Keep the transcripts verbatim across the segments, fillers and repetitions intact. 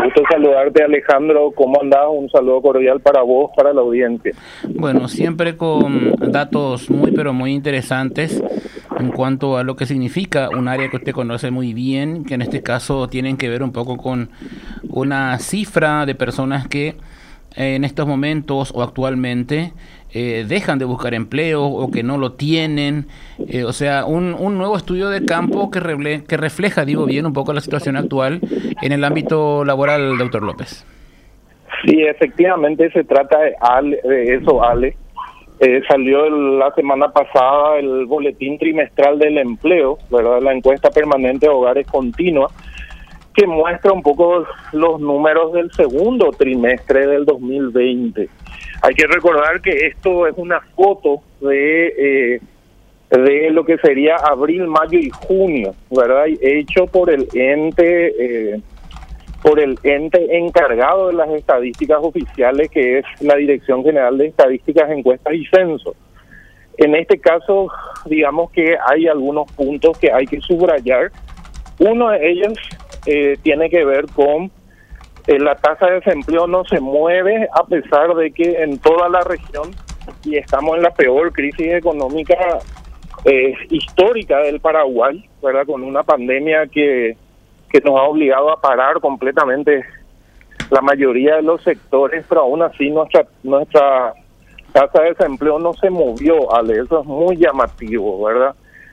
gusto saludarte, Alejandro. ¿Cómo andás? Un saludo cordial para vos, para la audiencia. Bueno, siempre con datos muy, pero muy interesantes en cuanto a lo que significa un área que usted conoce muy bien, que en este caso tienen que ver un poco con una cifra de personas que eh, en estos momentos o actualmente eh, dejan de buscar empleo o que no lo tienen. Eh, o sea, un, un nuevo estudio de campo que, reble, que refleja, digo bien, un poco la situación actual en el ámbito laboral, doctor López. Sí, efectivamente se trata de, Ale, de eso, Ale. Eh, salió el, la semana pasada el boletín trimestral del empleo, ¿verdad? La encuesta permanente de hogares continua, que muestra un poco los números del segundo trimestre del dos mil veinte. Hay que recordar que esto es una foto de eh, de lo que sería abril, mayo y junio, ¿verdad? Hecho por el ente eh, por el ente encargado de las estadísticas oficiales, que es la Dirección General de Estadísticas, Encuestas y Censos. En este caso, digamos que hay algunos puntos que hay que subrayar. Uno de ellos eh, tiene que ver con eh, la tasa de desempleo no se mueve, a pesar de que en toda la región, y estamos en la peor crisis económica eh, histórica del Paraguay, ¿verdad? Con una pandemia que que nos ha obligado a parar completamente la mayoría de los sectores, pero aún así nuestra nuestra tasa de desempleo no se movió, Ale. Eso es muy llamativo, ¿verdad?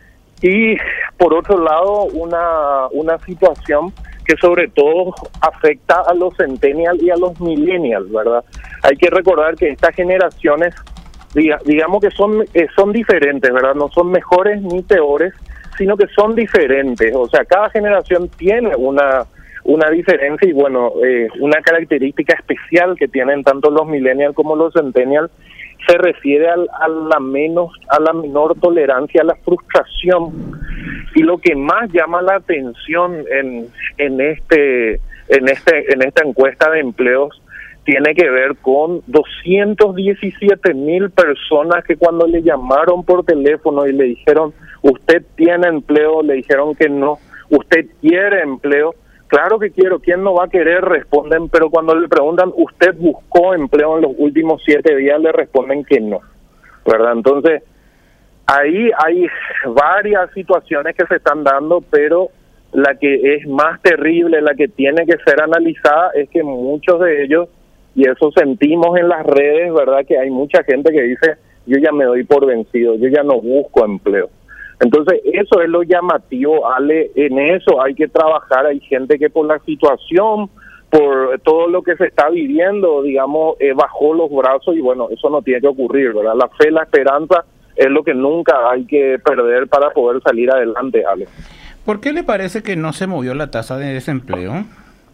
Y por otro lado, una una situación que sobre todo afecta a los centennials y a los millennials, ¿verdad? Hay que recordar que estas generaciones, diga, digamos que son eh, son diferentes, ¿verdad? No son mejores ni peores, sino que son diferentes. O sea, cada generación tiene una una diferencia y, bueno, eh, una característica especial que tienen tanto los millennials como los centennials se refiere al, a la menos a la menor tolerancia a la frustración. Y lo que más llama la atención en en este en este en esta encuesta de empleos tiene que ver con doscientos diecisiete mil personas que cuando le llamaron por teléfono y le dijeron, ¿usted tiene empleo?, le dijeron que no. ¿Usted quiere empleo? Claro que quiero. ¿Quién no va a querer?, responden. Pero cuando le preguntan, ¿usted buscó empleo en los últimos siete días?, le responden que no, ¿verdad? Entonces, ahí hay varias situaciones que se están dando, pero la que es más terrible, la que tiene que ser analizada, es que muchos de ellos, y eso sentimos en las redes, ¿verdad?, que hay mucha gente que dice, yo ya me doy por vencido, yo ya no busco empleo. Entonces, eso es lo llamativo, Ale. En eso hay que trabajar. Hay gente que por la situación, por todo lo que se está viviendo, digamos, eh, bajó los brazos, y bueno, eso no tiene que ocurrir, ¿verdad? La fe, la esperanza es lo que nunca hay que perder para poder salir adelante, Ale. ¿Por qué le parece que no se movió la tasa de desempleo?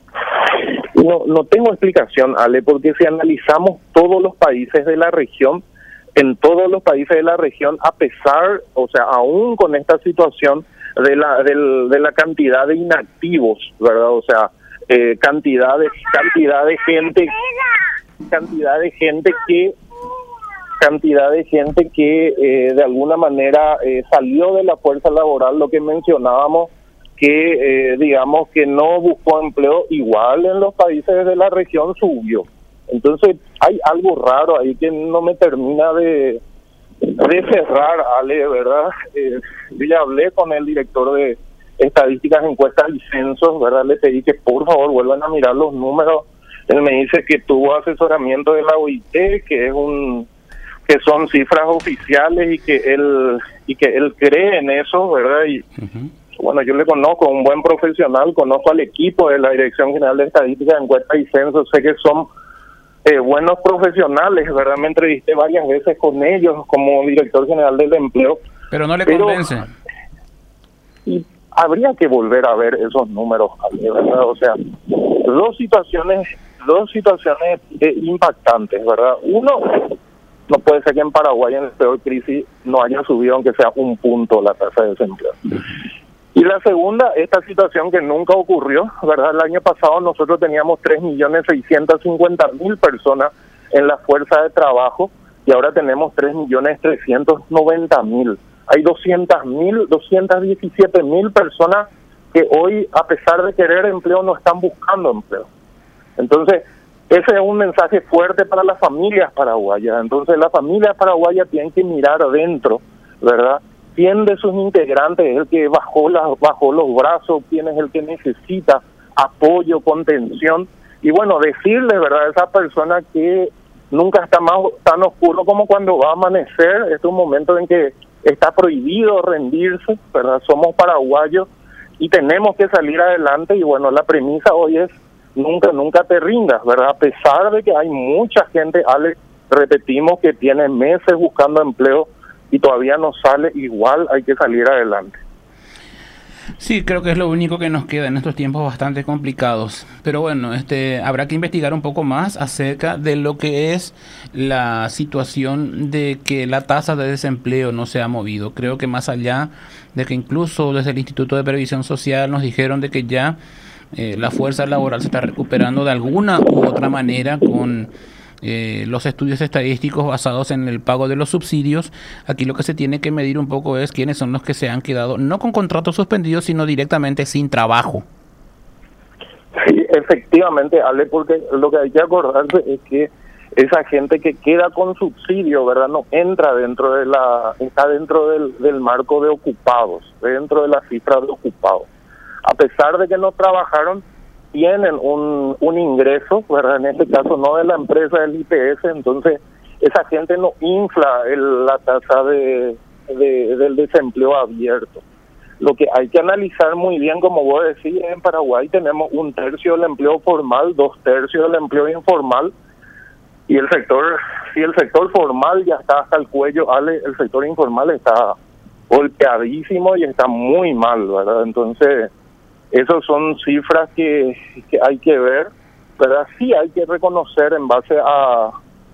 No, no tengo explicación, Ale, porque si analizamos todos los países de la región, en todos los países de la región, a pesar, o sea, aún con esta situación de la de, de la cantidad de inactivos, ¿verdad? O sea, eh, cantidad de cantidad de gente, cantidad de gente que cantidad de gente que eh, de alguna manera eh, salió de la fuerza laboral, lo que mencionábamos, que eh, digamos que no buscó empleo, igual en los países de la región subió. Entonces hay algo raro ahí que no me termina de, de cerrar, Ale, ¿verdad? Eh, yo ya hablé con el director de Estadísticas, Encuestas y Censos, ¿verdad? Le pedí que por favor vuelvan a mirar los números. Él me dice que tuvo asesoramiento de la O I T, que es un que son cifras oficiales y que él y que él cree en eso, ¿verdad? Y uh-huh. Bueno, yo le conozco, un buen profesional, conozco al equipo de la Dirección General de Estadísticas, Encuestas y Censos, sé que son eh, buenos profesionales, ¿verdad? Me entrevisté varias veces con ellos como director general del empleo. Pero no le pero, convence. Y habría que volver a ver esos números, ¿verdad? O sea, dos situaciones, dos situaciones eh, impactantes, ¿verdad? Uno, no puede ser que en Paraguay, en la peor crisis, no haya subido aunque sea un punto la tasa de desempleo. Y la segunda, esta situación que nunca ocurrió, ¿verdad? El año pasado nosotros teníamos tres millones seiscientos cincuenta mil personas en la fuerza de trabajo y ahora tenemos tres millones trescientos noventa mil. Hay doscientos mil, doscientos diecisiete mil personas que hoy, a pesar de querer empleo, no están buscando empleo. Entonces, ese es un mensaje fuerte para las familias paraguayas. Entonces, las familias paraguayas tienen que mirar adentro, ¿verdad? ¿Quién de sus integrantes es el que bajó, la, bajó los brazos? ¿Quién es el que necesita apoyo, contención? Y bueno, decirle, ¿verdad?, a esa persona que nunca está más tan oscuro como cuando va a amanecer. Este es un momento en que está prohibido rendirse, ¿verdad? Somos paraguayos y tenemos que salir adelante. Y bueno, la premisa hoy es nunca, nunca te rindas, ¿verdad? A pesar de que hay mucha gente, Alex, repetimos, que tiene meses buscando empleo y todavía no sale, igual hay que salir adelante. Sí, creo que es lo único que nos queda en estos tiempos bastante complicados. Pero bueno, este, habrá que investigar un poco más acerca de lo que es la situación de que la tasa de desempleo no se ha movido. Creo que más allá de que incluso desde el Instituto de Previsión Social nos dijeron de que ya eh, la fuerza laboral se está recuperando de alguna u otra manera con Eh, los estudios estadísticos basados en el pago de los subsidios. Aquí lo que se tiene que medir un poco es quiénes son los que se han quedado no con contratos suspendidos, sino directamente sin trabajo. Sí, efectivamente, Ale, porque lo que hay que acordarse es que esa gente que queda con subsidio, ¿verdad?, no entra dentro de la, está dentro del, del marco de ocupados, dentro de la cifra de ocupados. A pesar de que no trabajaron, tienen un, un ingreso, ¿verdad?, en este caso no de la empresa, del I P S. Entonces esa gente no infla el, la tasa de, de del desempleo abierto. Lo que hay que analizar muy bien, como vos decís, en Paraguay tenemos un tercio del empleo formal, dos tercios del empleo informal, y el sector, si el sector formal ya está hasta el cuello, Ale, el sector informal está golpeadísimo y está muy mal, ¿verdad? Entonces esas son cifras que, que hay que ver, ¿verdad? Sí hay que reconocer en base a,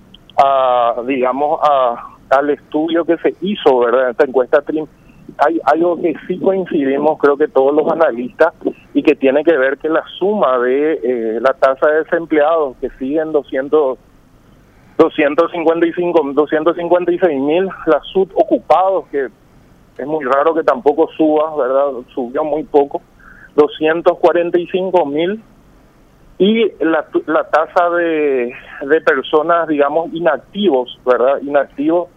a digamos, a, al estudio que se hizo, ¿verdad? Esta encuesta trim, hay algo que sí coincidimos, creo que todos los analistas, y que tiene que ver que la suma de eh, la tasa de desempleados, que siguen doscientos, doscientos cincuenta y cinco, doscientos cincuenta y seis mil, la subocupados, que es muy raro que tampoco suba, ¿verdad? Subió muy poco, doscientos cuarenta y cinco mil, y la, la tasa de, de personas, digamos, inactivos, ¿verdad? Inactivos,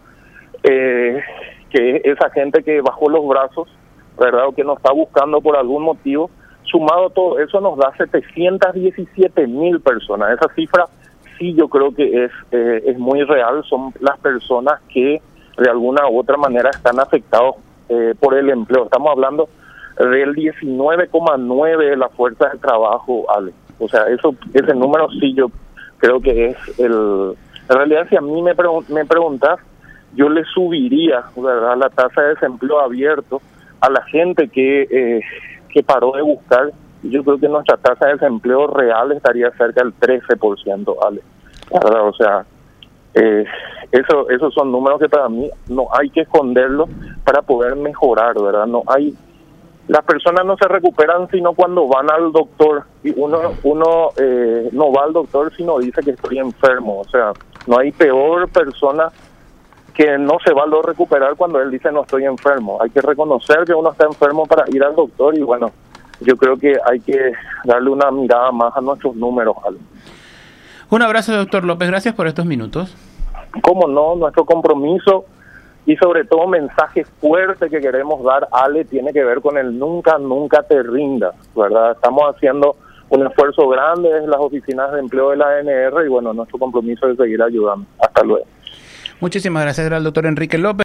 eh, que es esa gente que bajó los brazos, ¿verdad?, o que no está buscando por algún motivo. Sumado todo eso nos da setecientos diecisiete mil personas. Esa cifra sí yo creo que es, eh, es muy real. Son las personas que de alguna u otra manera están afectados eh, por el empleo. Estamos hablando del diecinueve coma nueve de la fuerza de trabajo, Ale. O sea, eso, ese número sí yo creo que es el... En realidad, si a mí me, pregun me preguntas, yo le subiría, ¿verdad?, la tasa de desempleo abierto a la gente que, eh, que paró de buscar. Yo creo que nuestra tasa de desempleo real estaría cerca del trece por ciento, Ale. ¿Verdad? O sea, eh, eso, esos son números que para mí no hay que esconderlos para poder mejorar, ¿verdad? No hay... Las personas no se recuperan sino cuando van al doctor, y uno uno eh, no va al doctor sino dice que estoy enfermo. O sea, no hay peor persona que no se va a recuperar cuando él dice no estoy enfermo. Hay que reconocer que uno está enfermo para ir al doctor, y bueno, yo creo que hay que darle una mirada más a nuestros números, Ale. Un abrazo, doctor López, gracias por estos minutos. Cómo no, nuestro compromiso y sobre todo mensaje fuerte que queremos dar, Ale, tiene que ver con el nunca, nunca te rindas, ¿verdad? Estamos haciendo un esfuerzo grande desde las oficinas de empleo de la A N R y bueno, nuestro compromiso es seguir ayudando. Hasta luego. Muchísimas gracias al doctor Enrique López.